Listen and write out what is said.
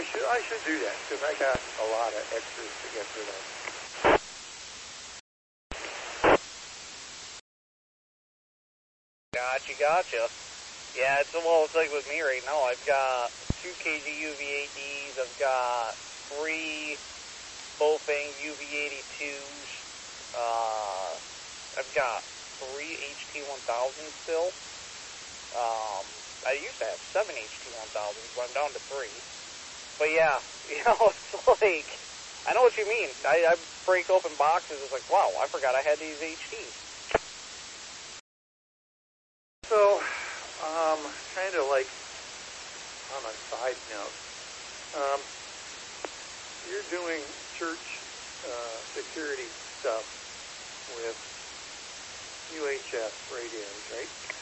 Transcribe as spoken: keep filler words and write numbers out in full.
I should I should do that because I got a lot of extras to get rid of. Gotcha, gotcha. Yeah, it's well, it's like with me right now. I've got two K G U V eighties. I've got three Bofang U V eighty-twos. Uh, I've got three H T one thousands still. Um, I used to have seven H T one thousands, but I'm down to three. But yeah, you know, it's like, I know what you mean. I, I break open boxes. It's like, wow, I forgot I had these H Ts. So, um, kind of like on a side note, um, you're doing church uh, security stuff with U H F radios, right?